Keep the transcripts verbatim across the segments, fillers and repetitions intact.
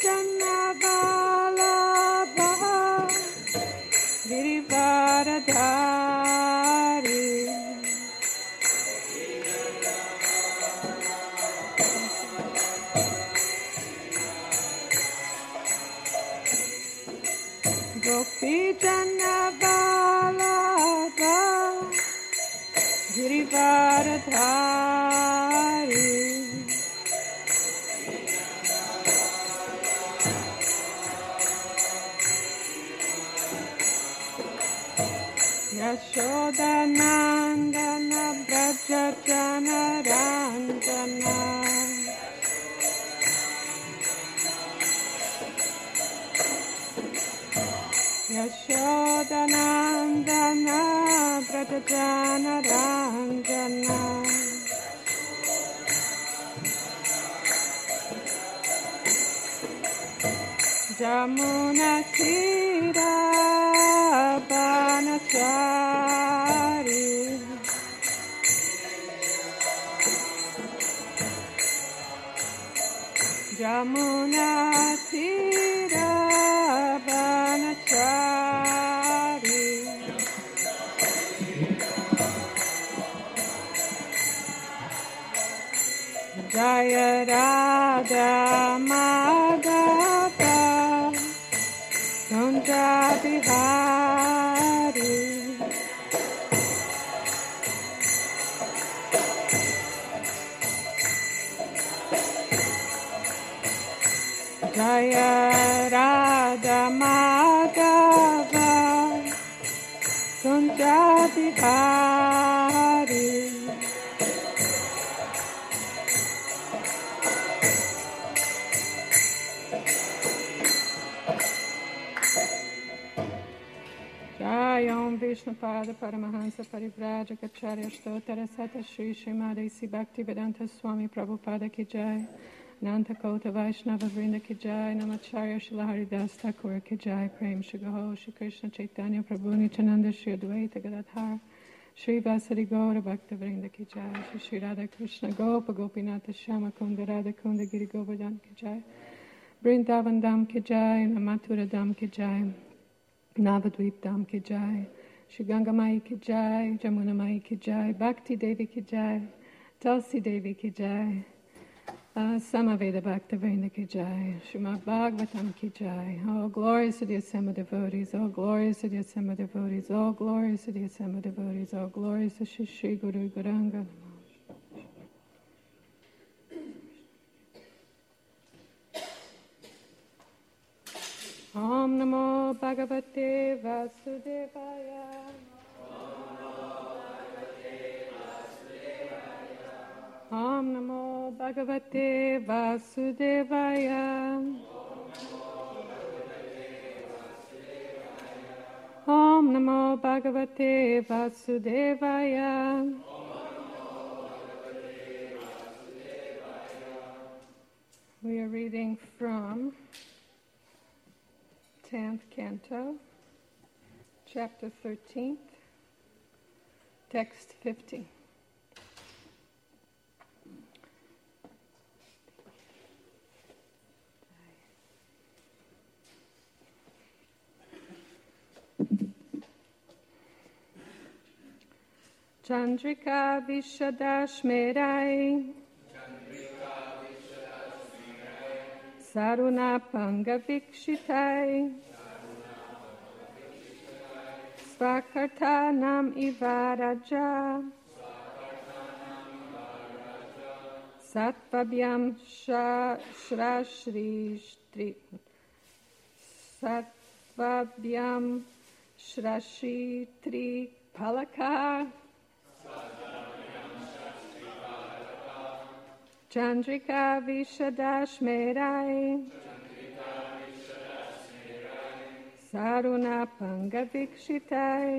Gopijanavalabha Girivaradhari Gopijanavalabha Girivaradhari Yashodanandana Braja Janaranjana Yashodanandana Braja Janaranjana Jamuna Tira Banachari Jamuna Tira Banachari Jaya Radha Madhava Kunja Bihari Jaya Radha Madhava Kunja Bihari Jayam Vishnupada Paramahansa Parivrajacharya Stotara Sata Shri Srimad Si Bhaktivedanta Swami Prabhupada Ki Jai Nanta Kota Vaishnava Vrinda Ki Jai Namacharya Srila Haridas Thakur Ki Jai Prem Shri Gaho Shri Krishna Chaitanya Prabhu Nityananda Shri Advaita Gadadhar Shri Vasari Gaura Bhakta Vrinda Ki Jai Shri Shri Radha Krishna Gopa Gopinatha Shama Kunda Radha Kunda Giri Govardhan Ki Jai Vrindavan Dham Ki Jai Mathura Dham Ki Jai Navadvip Dham Ki Jai Shri Ganga Mai Ki Jai Jamuna Mai Ki Jai Bhakti Devi Ki Jai Tulsi Devi Ki Jai uh, Samaveda Bhakta Vrinda Ki Jai Srimad Bhagavatam Ki Jai. All glories to the assembled devotees, all glories to the assembled devotees, all glories to the assembled devotees, all glories to Shri Shri Guru Gauranga. Om Namo Bhagavate Vasudevaya. Om Namo Bhagavate Vasudevaya. Om Namo Bhagavate Vasudevaya. We are reading from tenth Canto, Chapter thirteenth, Text fifty. Chandrika Vishadashmerai Saruna Pangavikshitai Svakartanam Ivaraja Satvabhyam Shrashri Satvabhyam Shrashi Tri Palaka Chandrika Vishadashmerai Saruna Pangavikshitai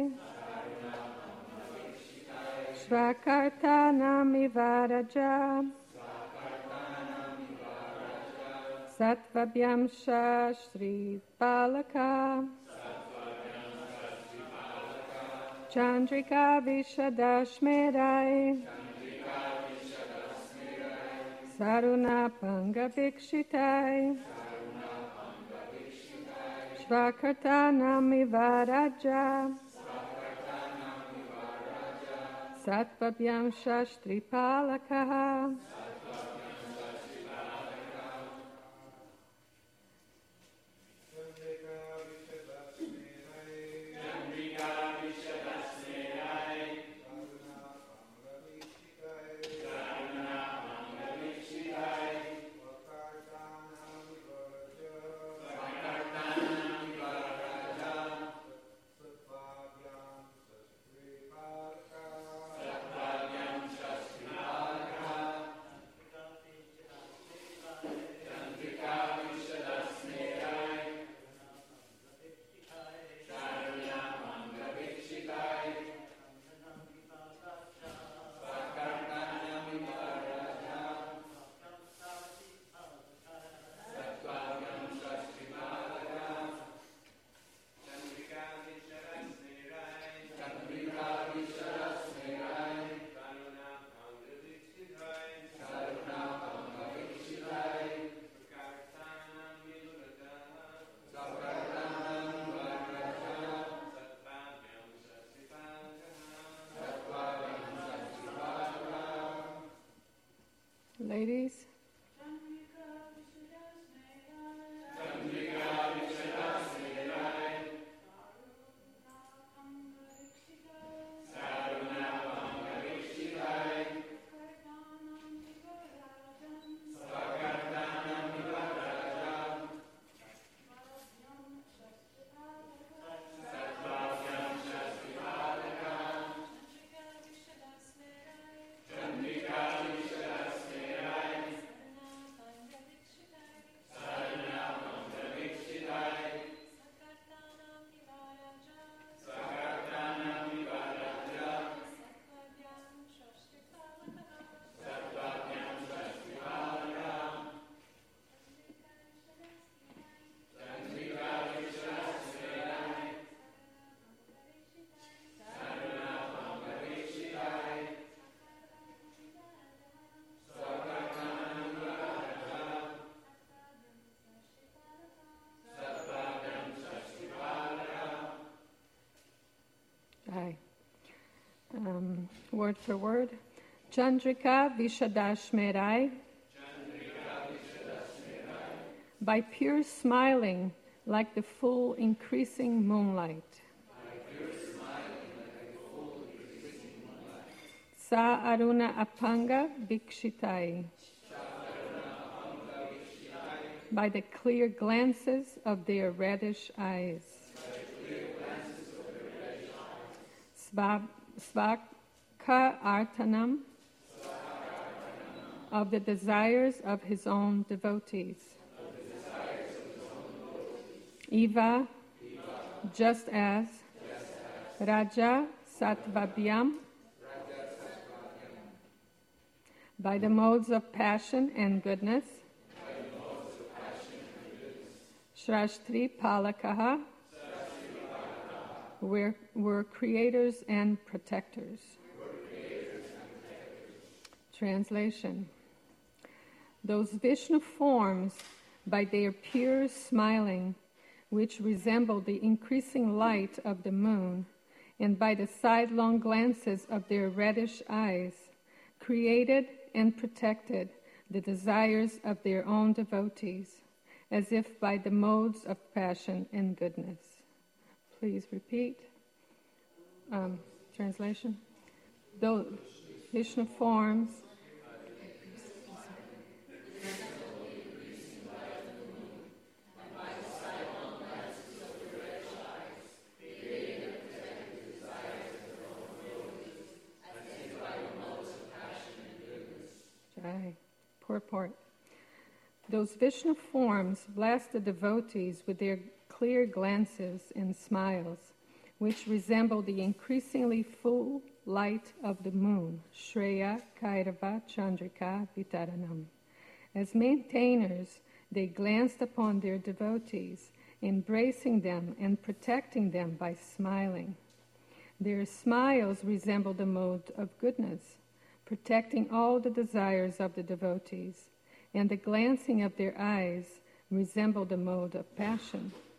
Svakartanam Ivaraja Satvabhyam Shashri Palaka Chandrika Vishadashmerai Saruna Pangavikshitai Svakartanamiva Raja Satvabhyam Shashtripalakaha Ladies. Um, word for word. Chandrika Vishadashmerai. By pure smiling like the full increasing moonlight. Sa Aruna Apanga Vikshitai. By the clear glances of their reddish eyes. Sva Svaka Artanam, of the desires of his own devotees. Eva, just as, Raja Satvabhyam, by the modes of passion and goodness. Shrashtri Palakaha, We're, we're creators and protectors. creators and protectors. Translation. Those Vishnu forms, by their pure smiling, which resemble the increasing light of the moon, and by the sidelong glances of their reddish eyes, created and protected the desires of their own devotees, as if by the modes of passion and goodness. Please repeat. Um, translation. Those Vishnu forms Jai. Purport. Those Vishnu forms bless the devotees with their clear glances and smiles, which resemble the increasingly full light of the moon, Shreya Kairava Chandrika Vitaranam. As maintainers, they glanced upon their devotees, embracing them and protecting them by smiling. Their smiles resemble the mode of goodness, protecting all the desires of the devotees, and the glancing of their eyes resemble the mode of passion.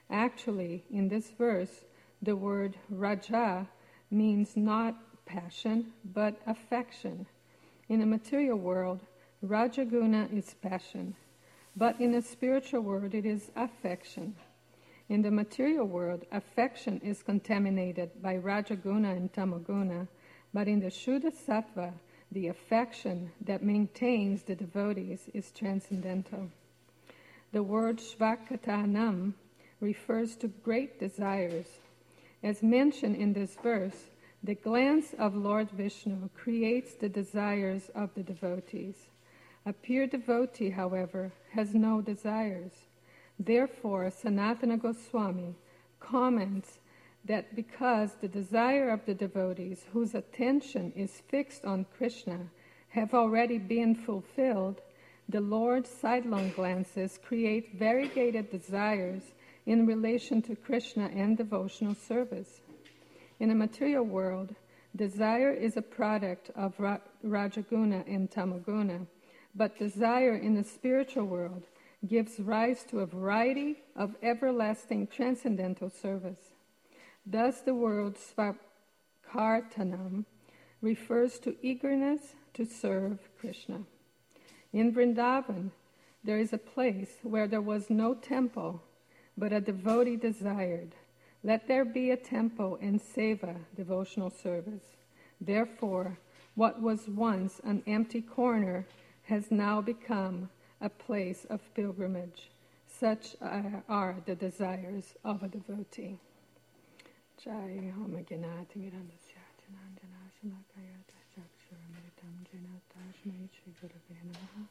Actually, in this verse, the word raja means not passion, but affection. In the material world, rajaguna is passion, but in the spiritual world, it is affection. In the material world, affection is contaminated by rajaguna and tamaguna, but in the Shuddha Sattva, the affection that maintains the devotees is transcendental. The word svakatanam refers to great desires. As mentioned in this verse, the glance of Lord Vishnu creates the desires of the devotees. A pure devotee, however, has no desires. Therefore, Sanatana Goswami comments that because the desire of the devotees whose attention is fixed on Krishna have already been fulfilled, the Lord's sidelong glances create variegated desires in relation to Krishna and devotional service. In the material world, desire is a product of Ra- Rajaguna and Tamaguna, but desire in the spiritual world gives rise to a variety of everlasting transcendental service. Thus the word svakartanam refers to eagerness to serve Krishna. In Vrindavan, there is a place where there was no temple, but a devotee desired, "Let there be a temple and seva," devotional service. Therefore, what was once an empty corner has now become a place of pilgrimage. Such are, are the desires of a devotee. Jai Homa Gnati Mirandasya Jananjana Shalakaya Dashakshura Mritam Jana Tashmai Shri Gurave Namaha.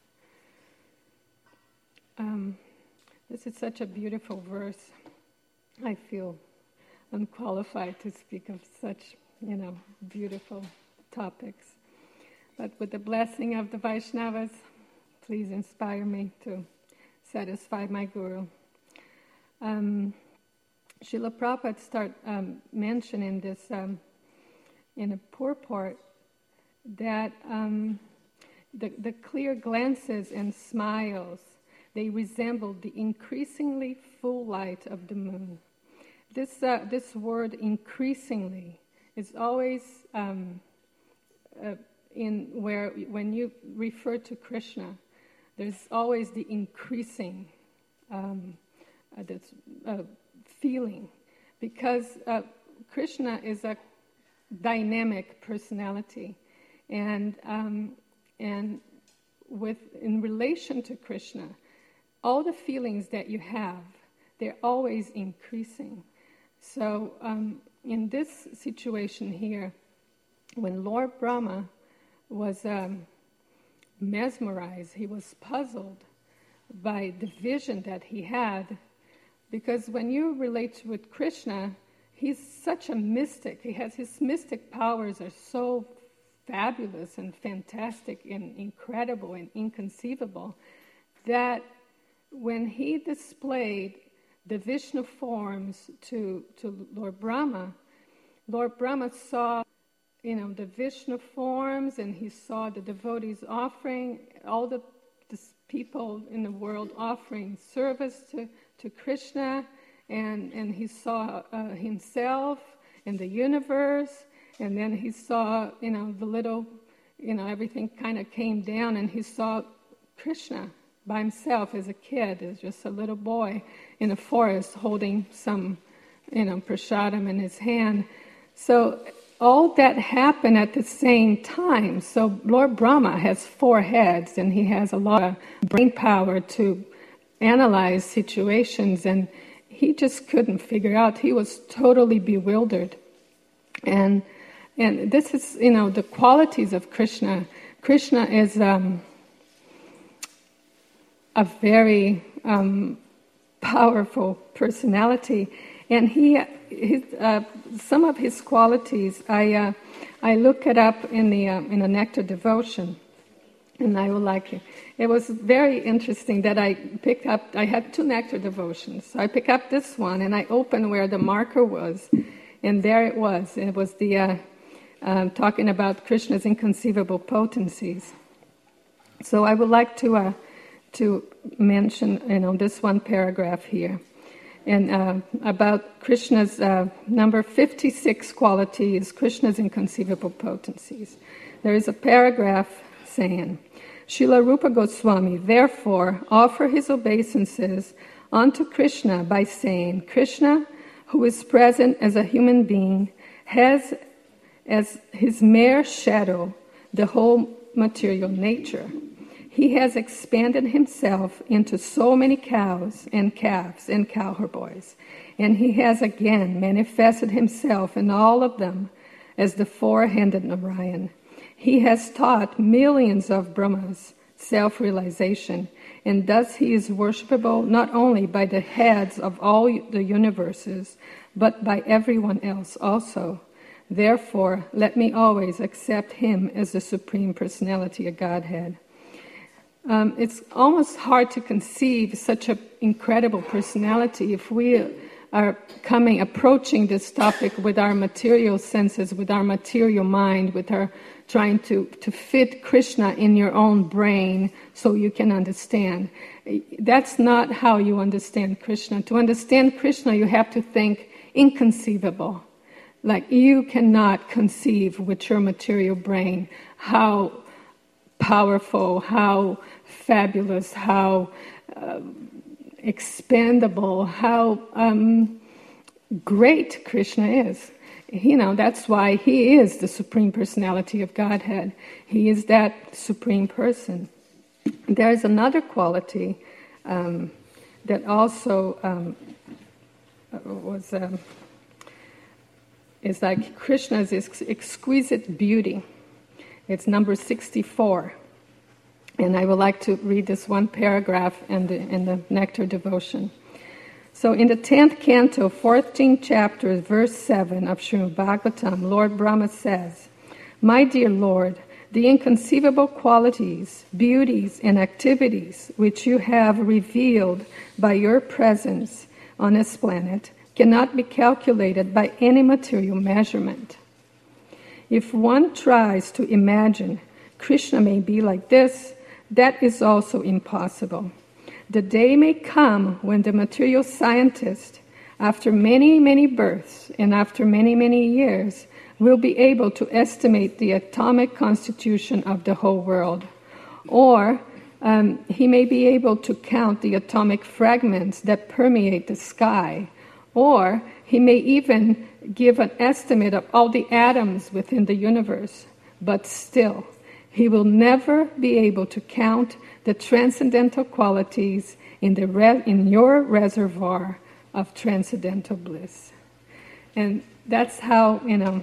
Um, this is such a beautiful verse. I feel unqualified to speak of such, you know, beautiful topics. But with the blessing of the Vaishnavas, please inspire me to satisfy my Guru. Um, Srila Prabhupada start um, mentioning this um, in a purport that um, the, the clear glances and smiles, they resemble the increasingly full light of the moon. This uh, this word "increasingly" is always um, uh, in where when you refer to Krishna, there's always the increasing um, uh, this, uh, feeling, because uh, Krishna is a dynamic personality, and um, and with in relation to Krishna, all the feelings that you have, they're always increasing. So um, in this situation here, when Lord Brahma was um, mesmerized, he was puzzled by the vision that he had, because when you relate with Krishna, he's such a mystic. He has his mystic powers are so fabulous and fantastic and incredible and inconceivable that when he displayed the Vishnu forms to, to Lord Brahma, Lord Brahma saw, you know, the Vishnu forms, and he saw the devotees offering, all the, the people in the world offering service to, to Krishna, and, and he saw uh, himself and the universe, and then he saw, you know, the little, you know, everything kind of came down, and he saw Krishna by himself as a kid, as just a little boy in a forest holding some, you know, prasadam in his hand. So all that happened at the same time. So Lord Brahma has four heads, and he has a lot of brain power to analyze situations, and he just couldn't figure out. He was totally bewildered. And and this is, you know, the qualities of Krishna. Krishna is um, a very um, powerful personality, and he, his, uh, some of his qualities, I uh, I look it up in the uh, in a Nectar devotion, and I will like it. It was very interesting that I picked up. I had two Nectar devotions, so I pick up this one, and I open where the marker was, and there it was. It was the uh, um, talking about Krishna's inconceivable potencies. So I would like to. Uh, to mention, you know, this one paragraph here. and uh, about Krishna's uh, number fifty-six qualities, Krishna's inconceivable potencies. There is a paragraph saying, Srila Rupa Goswami therefore offer his obeisances unto Krishna by saying, Krishna, who is present as a human being, has as his mere shadow the whole material nature. He has expanded himself into so many cows and calves and cowboys, and he has again manifested himself in all of them as the four-handed Narayan. He has taught millions of Brahmas self-realization, and thus he is worshipable not only by the heads of all the universes, but by everyone else also. Therefore, let me always accept him as the Supreme Personality of Godhead. Um, it's almost hard to conceive such an incredible personality if we are coming, approaching this topic with our material senses, with our material mind, with our trying to, to fit Krishna in your own brain so you can understand. That's not how you understand Krishna. To understand Krishna, you have to think inconceivable. Like you cannot conceive with your material brain how powerful, how fabulous, how uh, expandable, how um, great Krishna is. You know, that's why he is the Supreme Personality of Godhead. He is that Supreme Person. There's another quality um, that also um, was um, is like Krishna's ex- exquisite beauty. It's number sixty-four. And I would like to read this one paragraph in the, in the Nectar Devotion. So in the tenth canto, fourteenth chapter, verse seven of Srimad Bhagavatam, Lord Brahma says, My dear Lord, the inconceivable qualities, beauties, and activities which you have revealed by your presence on this planet cannot be calculated by any material measurement. If one tries to imagine Krishna may be like this, that is also impossible. The day may come when the material scientist, after many, many births and after many, many years, will be able to estimate the atomic constitution of the whole world. Or um, he may be able to count the atomic fragments that permeate the sky. Or he may even give an estimate of all the atoms within the universe. But still, he will never be able to count the transcendental qualities in the re- in your reservoir of transcendental bliss. And that's how, you know,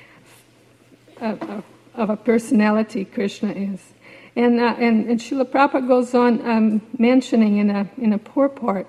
of, of, of a personality Krishna is. And uh, and, and Srila Prabhupada goes on um, mentioning in a in a purport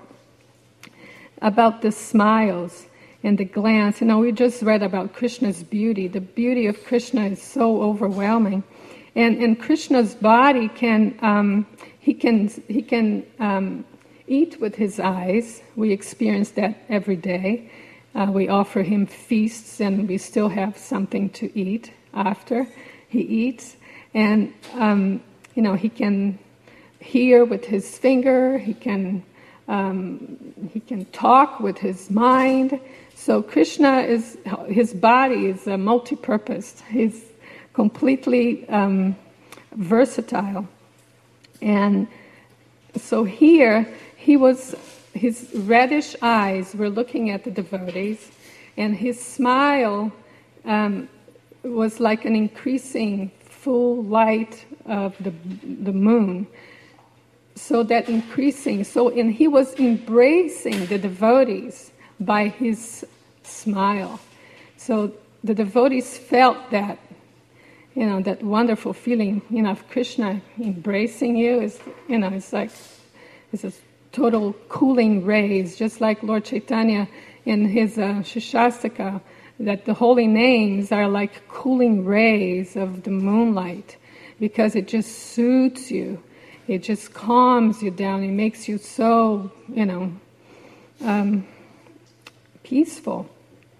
about the smiles and the glance. You know, we just read about Krishna's beauty. The beauty of Krishna is so overwhelming. And, and Krishna's body can, um, he can, he can um, eat with his eyes. We experience that every day. Uh, we offer him feasts and we still have something to eat after he eats. And, um, you know, he can hear with his finger, he can, um, he can talk with his mind. So Krishna is, his body is uh, multi-purposed. He's completely um, versatile. And so here, he was, his reddish eyes were looking at the devotees, and his smile um, was like an increasing full light of the the moon. So that increasing, so and he was embracing the devotees by his smile. So the devotees felt that, you know, that wonderful feeling, you know, of Krishna embracing you is, you know, it's like, it's a total cooling rays, just like Lord Chaitanya in his uh, Shishastaka, that the holy names are like cooling rays of the moonlight, because it just soothes you, it just calms you down, it makes you so, you know, um, peaceful.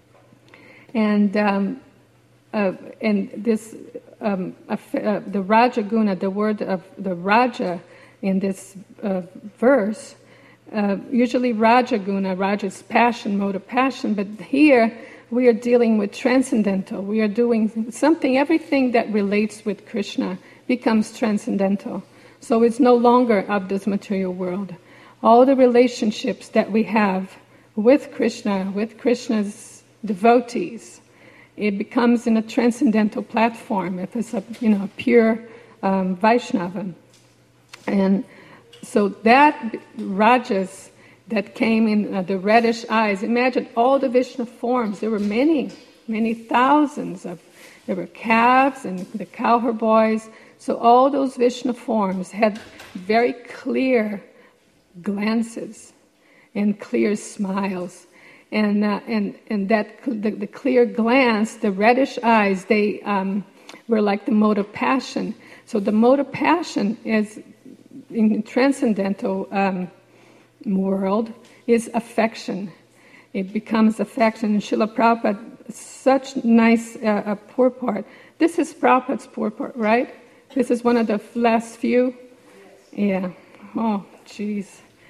And um, uh, and this um, uh, uh, the Raja Guna, the word of the Raja in this uh, verse, uh, usually Rajaguna, Raja's passion, mode of passion, but here we are dealing with transcendental. We are doing something, everything that relates with Krishna becomes transcendental. So it's no longer of this material world. All the relationships that we have with Krishna, with Krishna's devotees, it becomes in a transcendental platform if it's a, you know, a pure um, Vaishnava. And so that rajas that came in uh, the reddish eyes, imagine all the Vishnu forms. There were many, many thousands of, there were calves and the cowherd boys. So all those Vishnu forms had very clear glances and clear smiles. And uh, and and that the, the clear glance, the reddish eyes, they um, were like the mode of passion. So the mode of passion is in the transcendental um, world is affection. It becomes affection. And Srila Prabhupada, such nice uh, uh, purport. This is Prabhupada's purport, right? This is one of the last few. Yeah. Oh, jeez.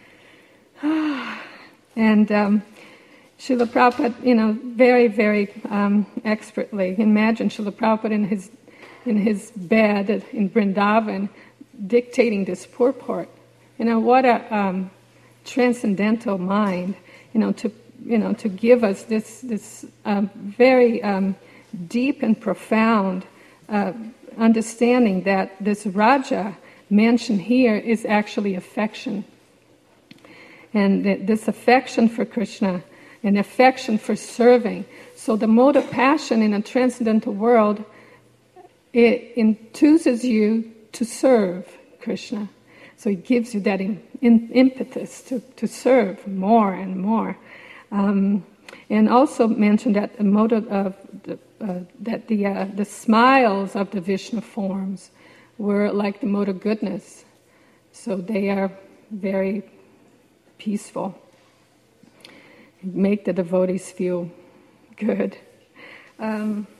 And. Um, Srila Prabhupada, you know, very, very um, expertly. Imagine Srila Prabhupada in his in his bed in Vrindavan dictating this purport. You know, what a um, transcendental mind, you know, to you know to give us this this um, very um, deep and profound uh, understanding that this Raja mentioned here is actually affection, and that this affection for Krishna. An affection for serving. So the mode of passion in a transcendental world, it enthuses you to serve Krishna. So it gives you that in, in, impetus to, to serve more and more. Um, and also mentioned that the mode of, of the, uh, that the uh, the smiles of the Vishnu forms were like the mode of goodness. So they are very peaceful. Make the devotees feel good. Um,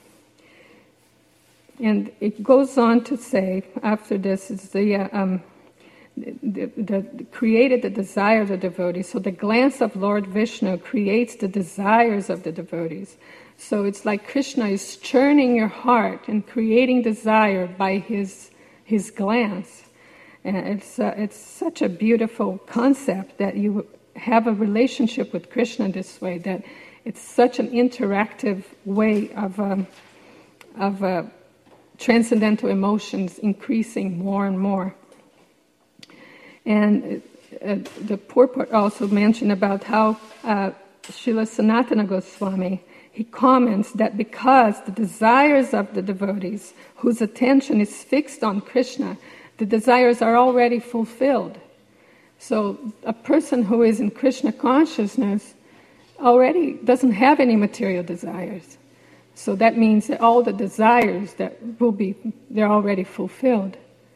and it goes on to say, after this, is the, uh, um, the, the, the created the desire of the devotees. So the glance of Lord Vishnu creates the desires of the devotees. So it's like Krishna is churning your heart and creating desire by his his glance. And it's uh, it's such a beautiful concept that you have a relationship with Krishna this way, that it's such an interactive way of um, of uh, transcendental emotions increasing more and more. And uh, the purport also mentioned about how uh, Srila Sanatana Goswami, he comments that because the desires of the devotees whose attention is fixed on Krishna, the desires are already fulfilled. So a person who is in Krishna consciousness already doesn't have any material desires. So that means that all the desires that will be, they're already fulfilled.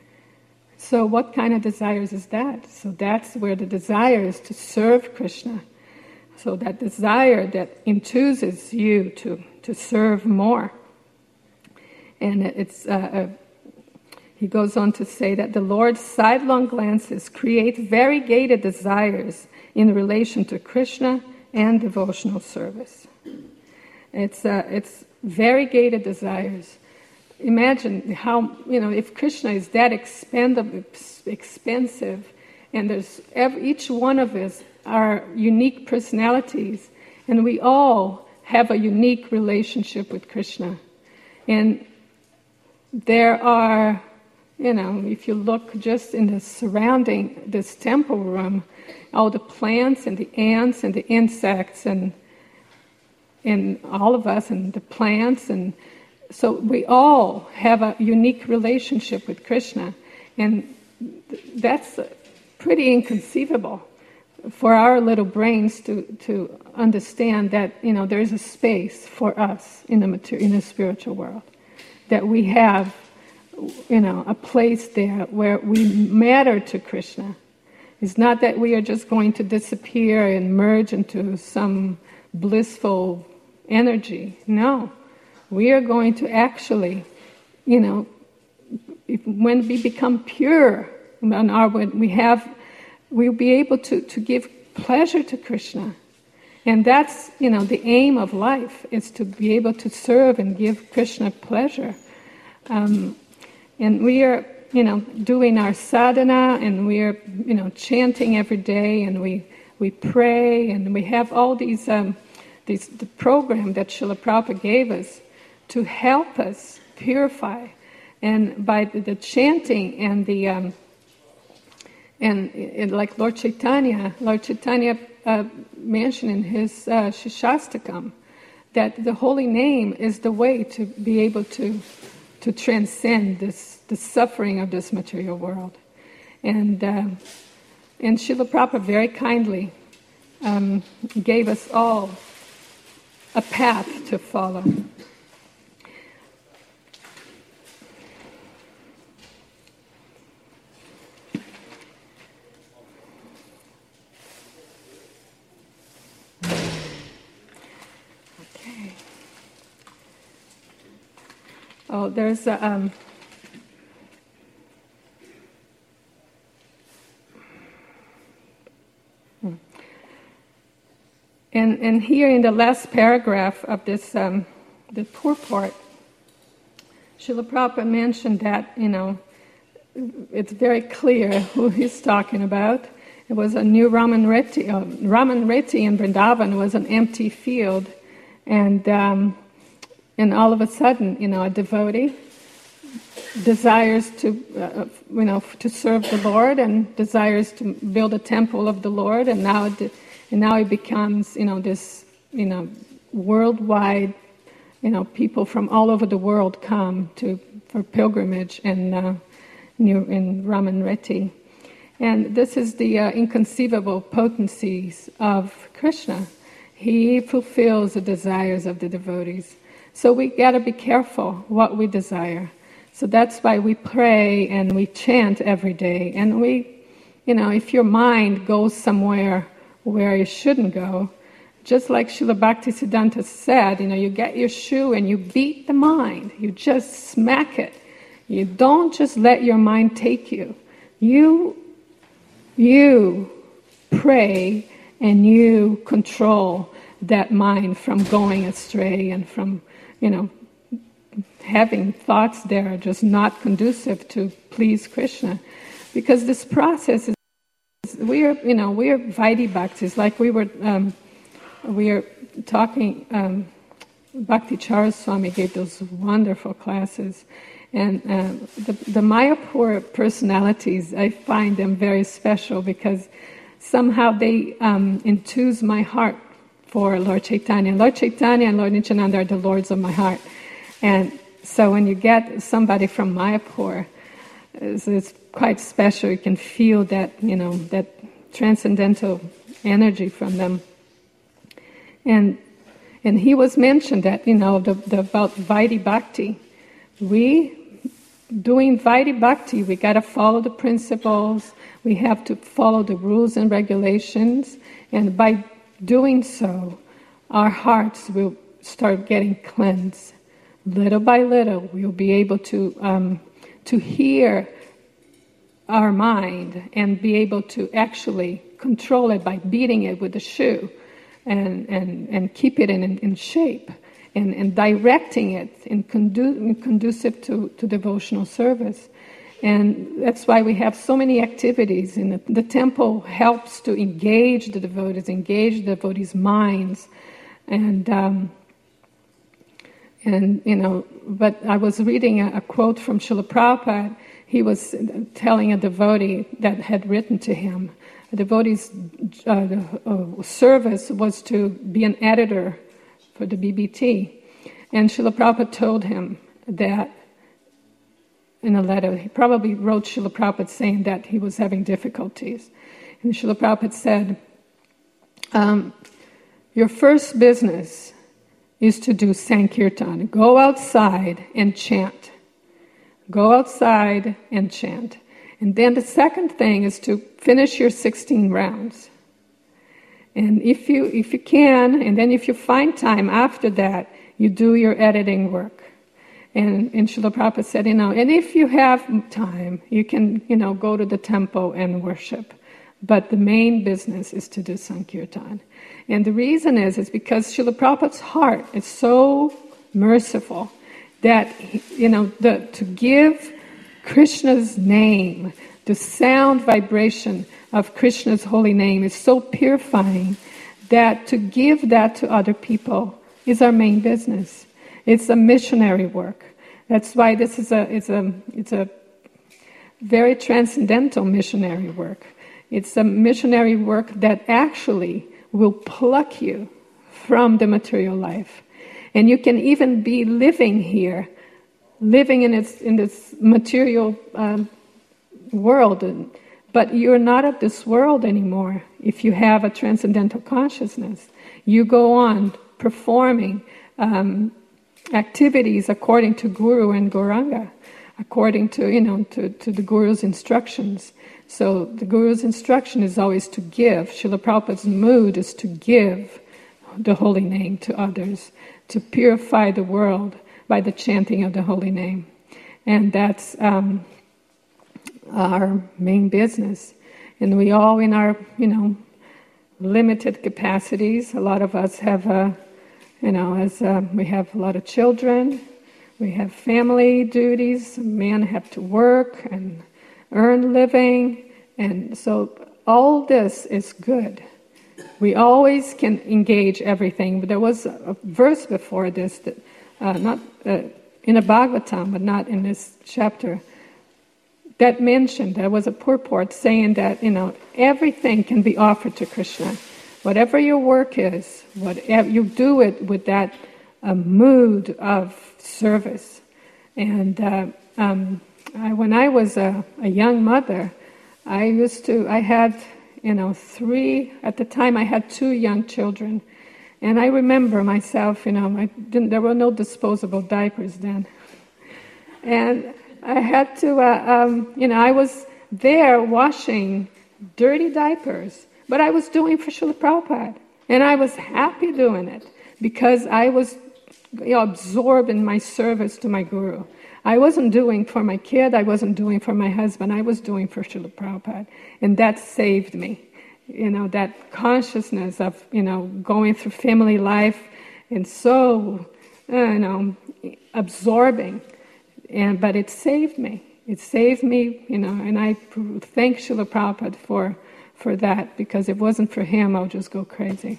So what kind of desires is that? So that's where the desire is to serve Krishna. So that desire that enthuses you to, to serve more. And it's uh, a He goes on to say that the Lord's sidelong glances create variegated desires in relation to Krishna and devotional service. It's uh, it's variegated desires. Imagine how, you know, if Krishna is that expendable, expensive, and there's every, each one of us are unique personalities, and we all have a unique relationship with Krishna. And there are, you know, if you look just in the surrounding, this temple room, all the plants and the ants and the insects and and all of us and the plants, and so we all have a unique relationship with Krishna, and that's pretty inconceivable for our little brains to, to understand that, you know, there's a space for us in the material, in the spiritual world, that we have, you know, a place there where we matter to Krishna. It's not that we are just going to disappear and merge into some blissful energy. No. We are going to actually, you know, if, when we become pure, when, our, when we have we'll be able to, to give pleasure to Krishna. And that's, you know, the aim of life, is to be able to serve and give Krishna pleasure. Um, and we are, you know, doing our sadhana, and we are, you know, chanting every day, and we, we pray, and we have all these, um, these the program that Srila Prabhupada gave us to help us purify. And by the, the chanting and the, um, and, and like Lord Chaitanya, Lord Chaitanya uh, mentioned in his uh, Shishastakam, that the holy name is the way to be able to to transcend this the suffering of this material world. And uh, and Srila Prabhupada very kindly um, gave us all a path to follow. Oh, there's a, um, and and here in the last paragraph of this um, the purport, Srila Prabhupada mentioned that, you know, it's very clear who he's talking about. It was a new Raman Reti. Uh, Raman Reti in Vrindavan was an empty field, and um, And all of a sudden, you know, a devotee desires to, uh, you know, to serve the Lord, and desires to build a temple of the Lord, and now, it, and now it becomes, you know, this, you know, worldwide, you know, people from all over the world come to for pilgrimage in uh, new in Raman Reti, and this is the uh, inconceivable potencies of Krishna. He fulfills the desires of the devotees. So we got to be careful what we desire. So that's why we pray and we chant every day. And we, you know, if your mind goes somewhere where it shouldn't go, just like Srila Bhaktisiddhanta said, you know, you get your shoe and you beat the mind. You just smack it. You don't just let your mind take you. You, you pray and you control that mind from going astray and from, you know, having thoughts that are just not conducive to please Krishna. Because this process is, we are, you know, we are Vaidhi Bhaktis, like we were, um, we are talking, um, Bhakti Charas Swami gave those wonderful classes. And uh, the, the Mayapur personalities, I find them very special because somehow they um, enthuse my heart for Lord Chaitanya. Lord Chaitanya and Lord Nityananda are the lords of my heart. And so when you get somebody from Mayapur, it's, it's quite special. You can feel that, you know, that transcendental energy from them. And and he was mentioned that, you know, the, the about Vaidhi Bhakti. We, doing Vaidhi Bhakti, we got to follow the principles. We have to follow the rules and regulations. And by doing so, our hearts will start getting cleansed. Little by little, we'll be able to um, to hear our mind and be able to actually control it by beating it with the shoe and, and, and keep it in, in shape and, and directing it in, condu- in conducive to, to devotional service. And that's why we have so many activities. And the, the temple helps to engage the devotees, engage the devotees' minds. And, um, and you know, but I was reading a, a quote from Srila Prabhupada. He was telling a devotee that had written to him. A devotee's uh, uh, service was to be an editor for the B B T. And Srila Prabhupada told him that, in a letter, he probably wrote Srila Prabhupada saying that he was having difficulties. And Srila Prabhupada said, um, your first business is to do Sankirtan. Go outside and chant. Go outside and chant. And then the second thing is to finish your sixteen rounds. And if you if you can, and then if you find time after that, you do your editing work. And, and Srila Prabhupada said, you know, and if you have time, you can, you know, go to the temple and worship. but the main business is to do Sankirtan. And the reason is, is because Srila Prabhupada's heart is so merciful that, you know, the, to give Krishna's name, the sound vibration of Krishna's holy name is so purifying that to give that to other people is our main business. It's a missionary work. That's why this is a it's a it's a very transcendental missionary work. It's a missionary work that actually will pluck you from the material life. And you can even be living here, living in its in this material um, world, but you're not of this world anymore if you have a transcendental consciousness. You go on performing um, activities according to Guru and Gauranga, according to, you know, to, to the Guru's instructions. So the Guru's instruction is always to give. Srila Prabhupada's mood is to give the holy name to others, to purify the world by the chanting of the holy name. And that's um, our main business. And we all, in our, you know, limited capacities, a lot of us have, uh, you know, as uh, we have a lot of children, we have family duties, men have to work and earn living, and so all this is good. We always can engage everything. But there was a verse before this, that uh, not uh, in a Bhagavatam, but not in this chapter, that mentioned, there was a purport saying that, you know, everything can be offered to Krishna. Whatever your work is, whatever you do it with that uh, mood of service. And uh, um, I, when I was a, a young mother, I used to, I had, you know, three, at the time I had two young children. And I remember myself, you know, I didn't, there were no disposable diapers then. And I had to, uh, um, you know, I was there washing dirty diapers, but I was doing for Srila Prabhupada. And I was happy doing it because I was, you know, absorbed in my service to my Guru. I wasn't doing for my kid, I wasn't doing for my husband, I was doing for Srila Prabhupada. And that saved me. You know, that consciousness of, you know, going through family life and so, you know, absorbing. And but it saved me. It saved me, you know, and I thank Srila Prabhupada for, for that, because if it wasn't for him, I would just go crazy.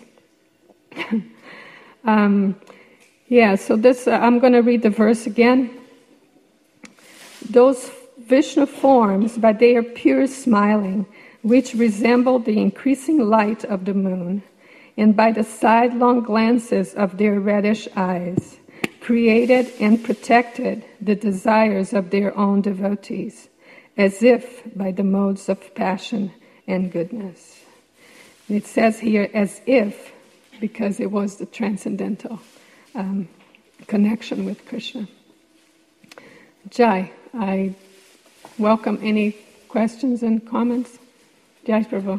um, yeah, so this, uh, I'm going to read the verse again. Those Vishnu forms, but they are pure smiling, which resemble the increasing light of the moon, and by the sidelong glances of their reddish eyes, created and protected the desires of their own devotees, as if by the modes of passion and goodness. It says here, as if, because it was the transcendental um, connection with Krishna. Jai, I welcome any questions and comments. Jai Prabhu.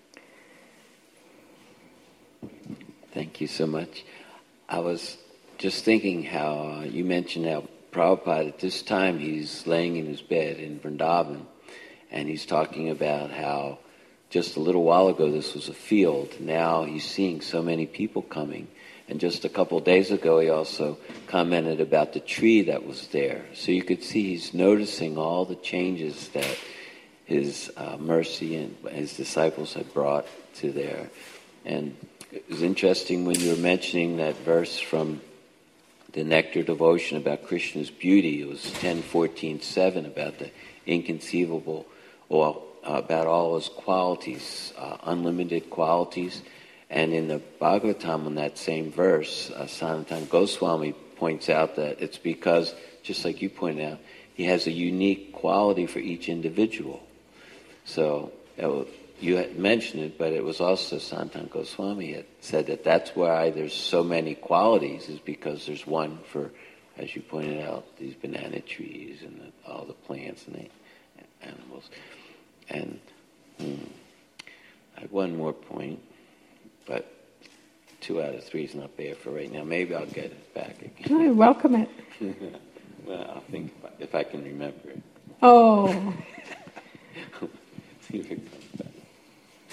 Thank you so much. I was just thinking how uh, you mentioned how Prabhupada at this time he's laying in his bed in Vrindavan, and he's talking about how just a little while ago this was a field. Now he's seeing so many people coming. And just a couple of days ago he also commented about the tree that was there. So you could see he's noticing all the changes that his uh, mercy and his disciples had brought to there. And it was interesting when you were mentioning that verse from the Nectar Devotion about Krishna's beauty. It was ten fourteen seven about the inconceivable, or uh, about all his qualities, uh, unlimited qualities. And in the Bhagavatam, in that same verse, uh, Sanatana Goswami points out that it's because, just like you pointed out, he has a unique quality for each individual. So it was, you had mentioned it, but it was also Sanatana Goswami had said that that's why there's so many qualities, is because there's one for, as you pointed out, these banana trees and the, all the plants and the animals. And hmm, I have one more point, but two out of three is not bad for right now. Maybe I'll get it back again. I welcome it. Well, I'll think if I, if I can remember it. Oh. See if it comes back.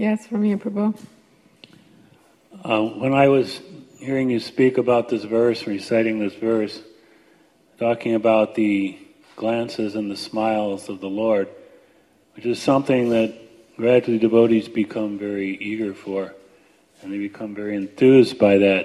Yes, for me, Prabhu. Uh, when I was hearing you speak about this verse, reciting this verse, talking about the glances and the smiles of the Lord, which is something that gradually devotees become very eager for, and they become very enthused by that.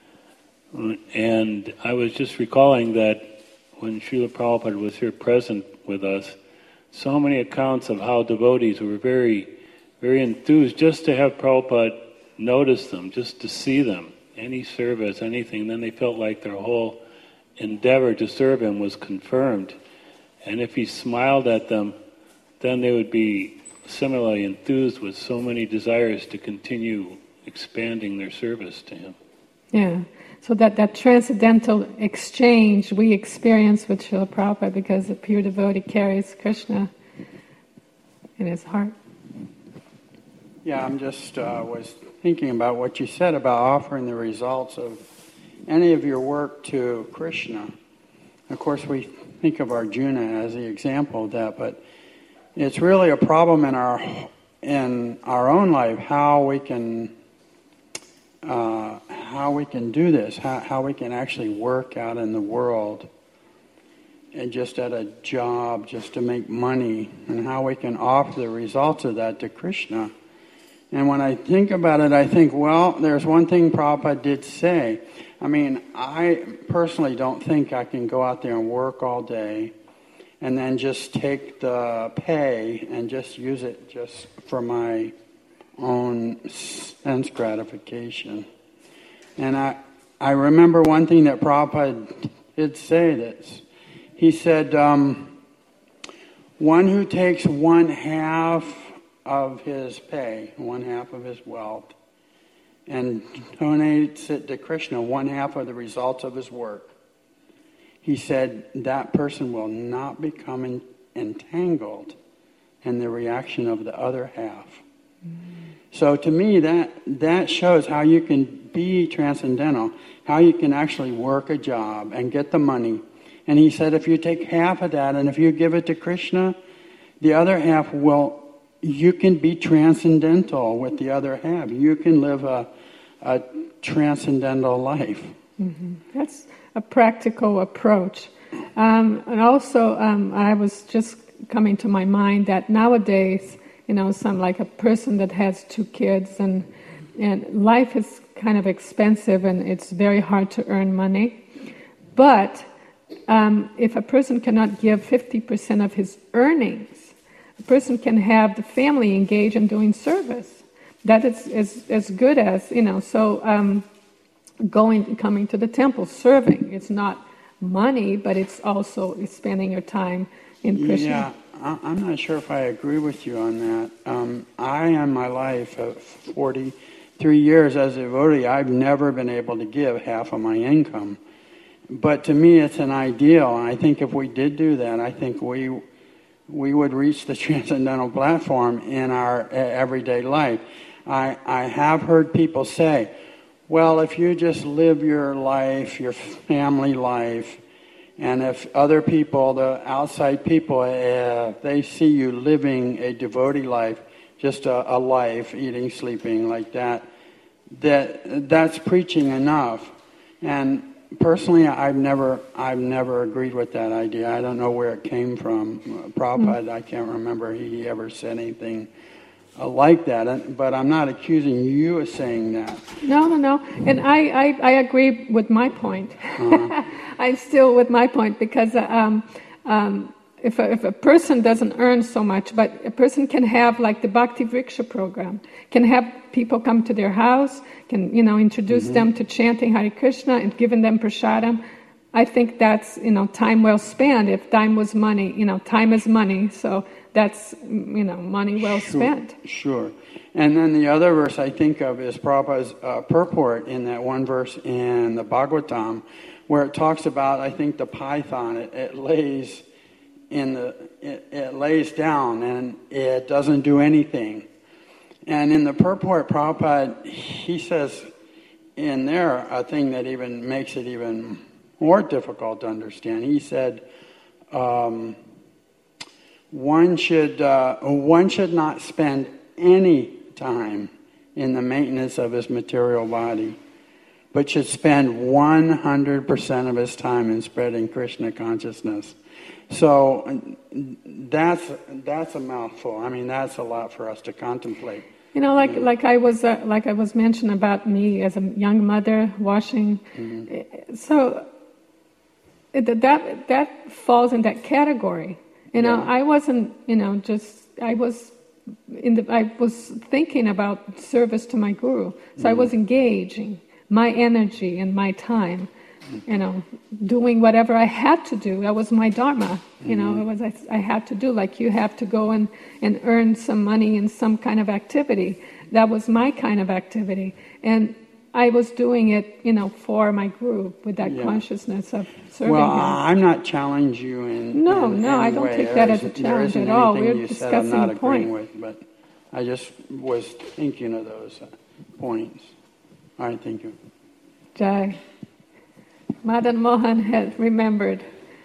And I was just recalling that when Srila Prabhupada was here present with us, so many accounts of how devotees were very, very enthused just to have Prabhupada notice them, just to see them, any service, anything. Then they felt like their whole endeavor to serve him was confirmed. And if he smiled at them, then they would be similarly enthused with so many desires to continue expanding their service to him. Yeah. So that, that transcendental exchange we experience with Srila Prabhupada because the pure devotee carries Krishna in his heart. Yeah, I'm just uh, was thinking about what you said about offering the results of any of your work to Krishna. Of course, we think of Arjuna as the example of that, but it's really a problem in our in our own life how we can uh, how we can do this, how how we can actually work out in the world and just at a job just to make money, and how we can offer the results of that to Krishna. And when I think about it, I think, well, there's one thing Prabhupada did say. I mean, I personally don't think I can go out there and work all day and then just take the pay and just use it just for my own sense gratification. And I I remember one thing that Prabhupada did say this. He said, um, one who takes one half of his pay, one half of his wealth, and donates it to Krishna, one half of the results of his work, he said that person will not become en- entangled in the reaction of the other half. Mm-hmm. So to me, that that shows how you can be transcendental, how you can actually work a job and get the money. And he said if you take half of that and if you give it to Krishna, the other half will, you can be transcendental with the other half. You can live a, a transcendental life. Mm-hmm. That's a practical approach. Um, and also, um, I was just coming to my mind that nowadays, you know, some like a person that has two kids and and life is kind of expensive and it's very hard to earn money. But um, if a person cannot give fifty percent of his earnings, a person can have the family engage in doing service. That is as, as good as, you know, so um, going, coming to the temple, serving. It's not money, but it's also spending your time in Krishna. Yeah, I'm not sure if I agree with you on that. Um, I, in my life of forty-three years as a devotee, I've never been able to give half of my income. But to me, it's an ideal, and I think if we did do that, I think we we would reach the transcendental platform in our everyday life. I, I have heard people say, well, if you just live your life, your family life, and if other people, the outside people, uh, they see you living a devotee life, just a, a life, eating, sleeping, like that, that that's preaching enough. And personally, I've never, I've never agreed with that idea. I don't know where it came from. Prabhupada, mm-hmm. I can't remember he ever said anything like that. But I'm not accusing you of saying that. No, no, no. And I, I, I agree with my point. Uh-huh. I'm still with my point because um, um, if a, if a person doesn't earn so much, but a person can have like the Bhakti Vriksha program, can have people come to their house, can, you know, introduce mm-hmm. them to chanting Hare Krishna and giving them prasadam. I think that's, you know, time well spent. If time was money, you know, time is money. So that's, you know, money well sure, spent. Sure. And then the other verse I think of is Prabhupada's uh, purport in that one verse in the Bhagavatam, where it talks about, I think, the python. It, it lays in the, it, it lays down and it doesn't do anything. And in the purport, Prabhupada, he says in there a thing that even makes it even more difficult to understand. He said, um, one should uh, one should not spend any time in the maintenance of his material body, but should spend one hundred percent of his time in spreading Krishna consciousness. So that's that's a mouthful. I mean, that's a lot for us to contemplate. You know, like like I was uh, like I was mentioned about me as a young mother washing. Mm-hmm. So that that that falls in that category. You know, yeah. I wasn't. You know, just I was in the. I was thinking about service to my guru. So mm-hmm. I was engaging my energy and my time. You know, doing whatever I had to do. That was my dharma. You know, mm-hmm. it was I, I had to do. Like you have to go and, and earn some money in some kind of activity. That was my kind of activity, and I was doing it, you know, for my group with that yeah. consciousness of serving well, him. Well, I'm not challenging you in no, in, no. in I don't way. take that there as a isn't, challenge there at all. We're We're discussing a a point. With, but I just was thinking of those uh, points. All right, thank you. Jai. Madan Mohan had remembered.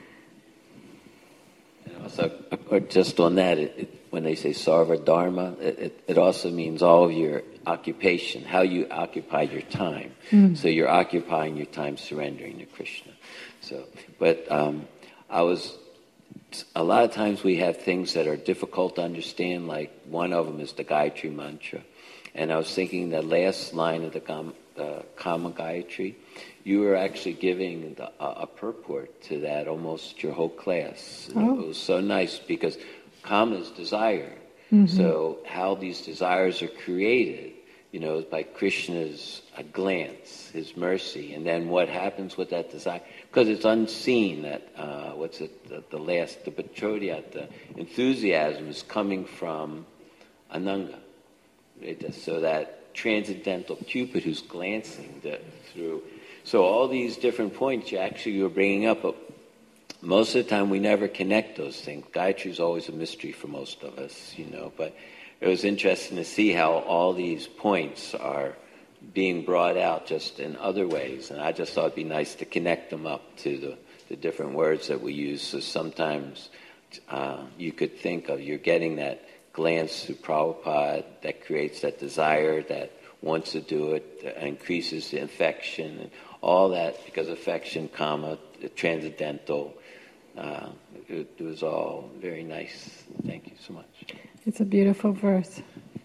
And also, just on that, it, it, when they say sarva dharma, it, it, it also means all of your occupation, how you occupy your time. Mm. So you're occupying your time surrendering to Krishna. So, but um, I was, a lot of times we have things that are difficult to understand, like one of them is the Gayatri Mantra. And I was thinking the last line of the Kama, uh, Kama Gayatri, you were actually giving the, uh, a purport to that almost your whole class. Oh. It was so nice because Kama is desire. Mm-hmm. So how these desires are created, you know, is by Krishna's uh, glance, his mercy, and then what happens with that desire. Because it's unseen that, uh, what's it, the, the last, the Pachodhyat, the enthusiasm is coming from Ananga. Right? So that transcendental Cupid who's glancing the, through. So all these different points you actually you were bringing up, but most of the time we never connect those things. Gayatri is always a mystery for most of us, you know, but it was interesting to see how all these points are being brought out just in other ways, and I just thought it'd be nice to connect them up to the, the different words that we use. So sometimes uh, you could think of, you're getting that glance through Prabhupada that creates that desire that wants to do it, uh, increases the affection, and all that, because affection, Kama, transcendental, uh, it, it was all very nice. Thank you so much. It's a beautiful verse.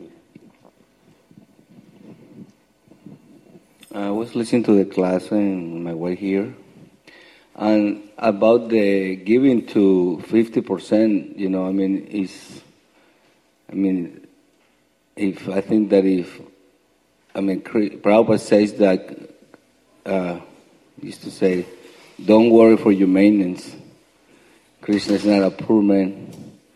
I was listening to the class on my way here, and about the giving to fifty percent, you know, I mean, is, I mean, if I think that if, I mean, Prabhupada says that, uh, used to say, don't worry for your maintenance. Krishna is not a poor man.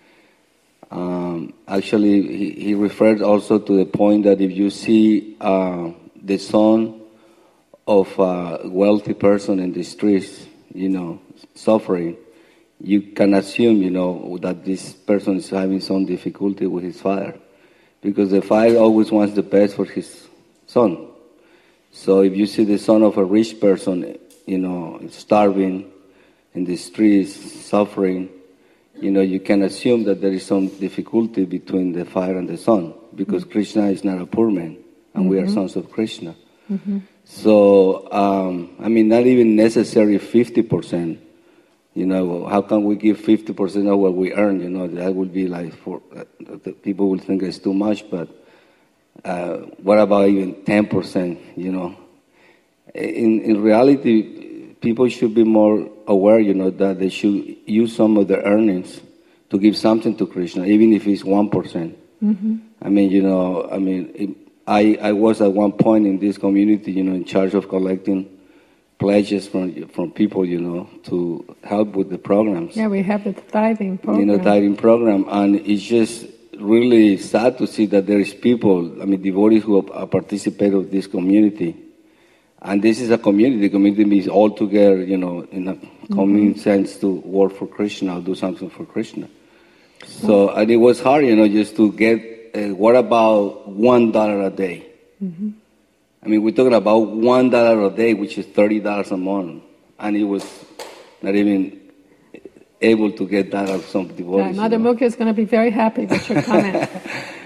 Um, actually, he, he referred also to the point that if you see uh, the son of a wealthy person in the streets, you know, suffering, you can assume, you know, that this person is having some difficulty with his father, because the father always wants the best for his son. So if you see the son of a rich person, you know, starving in the streets, suffering, you know, you can assume that there is some difficulty between the father and the son, because mm-hmm. Krishna is not a poor man, and mm-hmm. we are sons of Krishna. Mm-hmm. So, um, I mean, not even necessary fifty percent. You know, how can we give fifty percent of what we earn? You know, that would be like, for uh, the people will think it's too much, but uh, what about even ten percent, you know? In, in reality, people should be more aware, you know, that they should use some of their earnings to give something to Krishna, even if it's one percent. Mm-hmm. I mean, you know, I mean, it, I, I was at one point in this community, you know, in charge of collecting pledges from from people, you know, to help with the programs. Yeah, we have the tithing program. You know, tithing program, and it's just really sad to see that there is people, I mean, devotees who are participate of this community. And this is a community. The community means all together, you know, in a common mm-hmm. sense to work for Krishna or do something for Krishna. So, and it was hard, you know, just to get, uh, what about one dollar a day? Mm-hmm. I mean, we're talking about one dollar a day, which is thirty dollars a month. And it was not even able to get that out of some devotees. Yeah, Mother Mukha is going to be very happy with your comment.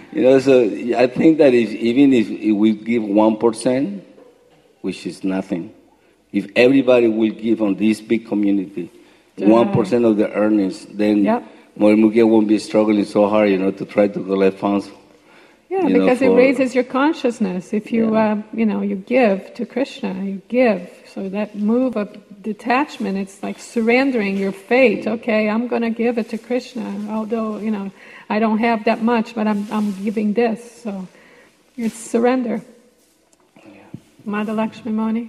You know, so I think that if, even if, if we give one percent, which is nothing, if everybody will give on this big community one percent of the earnings, then Yep. Morimukea won't be struggling so hard, you know, to try to collect funds. Yeah, you know, because it for- raises your consciousness. If you, Yeah. uh, you know, you give to Krishna, you give. So that move of detachment, it's like surrendering your fate. Okay, I'm going to give it to Krishna, although, you know, I don't have that much, but I'm I'm giving this. So it's surrender. Mother Lakshmi Moni.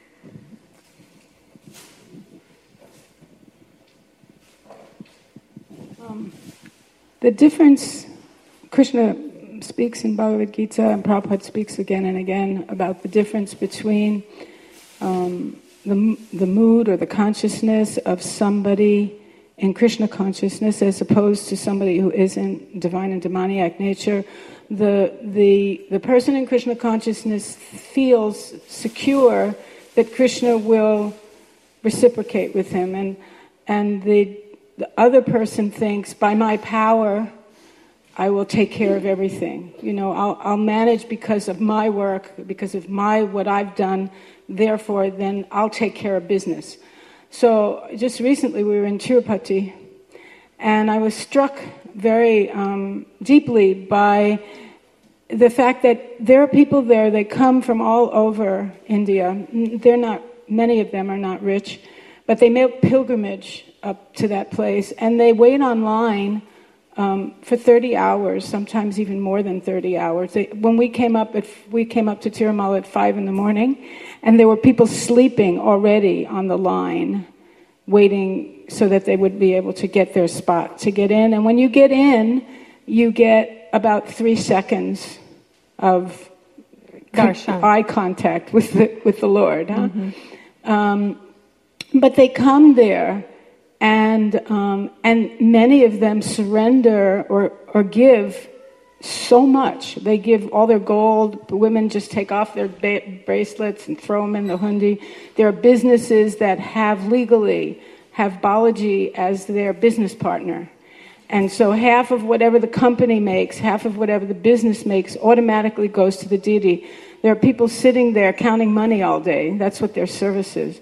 The difference, Krishna speaks in Bhagavad Gita, and Prabhupada speaks again and again about the difference between um, the, the mood or the consciousness of somebody in Krishna consciousness as opposed to somebody who is in divine and demoniac nature. The, the, the person in Krishna consciousness feels secure that Krishna will reciprocate with him, and, and the The other person thinks, by my power, I will take care of everything. You know, I'll, I'll manage because of my work, because of my what I've done. Therefore, then I'll take care of business. So just recently we were in Tirupati, and I was struck very um, deeply by the fact that there are people there. They come from all over India. They're not. Many of them are not rich, but they make pilgrimage up to that place, and they wait online um, for thirty hours, sometimes even more than thirty hours. They, when we came up, at, we came up to Tirumal at five in the morning, and there were people sleeping already on the line, waiting so that they would be able to get their spot to get in. And when you get in, you get about three seconds of Darshan. eye contact with the with the Lord. Huh? Mm-hmm. Um, but they come there. And um, and many of them surrender or, or give so much. They give all their gold. The women just take off their ba- bracelets and throw them in the hundi. There are businesses that have legally, have Balaji as their business partner. And so half of whatever the company makes, half of whatever the business makes automatically goes to the deity. There are people sitting there counting money all day. That's what their service is.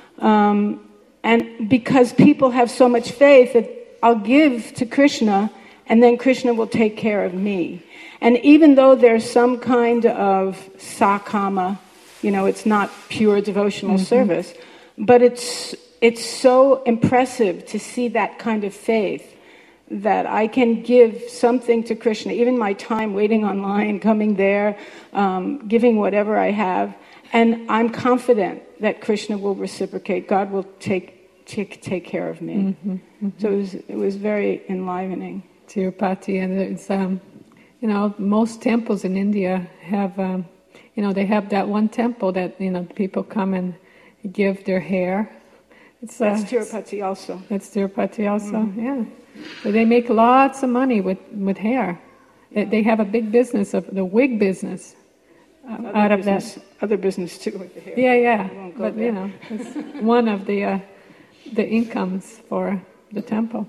Um, And because people have so much faith that I'll give to Krishna, and then Krishna will take care of me. And even though there's some kind of sakama, you know, it's not pure devotional mm-hmm. service, but it's it's so impressive to see that kind of faith that I can give something to Krishna, even my time waiting online, coming there, um, giving whatever I have. And I'm confident that Krishna will reciprocate. God will take take, take care of me. Mm-hmm, mm-hmm. So it was it was very enlivening. Tirupati, and it's um, you know, most temples in India have um, you know, they have that one temple that, you know, people come and give their hair. It's that's uh, Tirupati also. That's Tirupati also. Mm-hmm. Yeah. So they make lots of money with with hair. They, they have a big business of the wig business. Uh, out of business, that, other business too with the hair. Yeah, yeah, but there. you know, it's one of the uh, the incomes for the temple.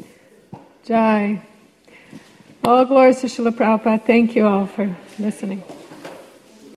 Jai. All glories to Srila Prabhupada. Thank you all for listening.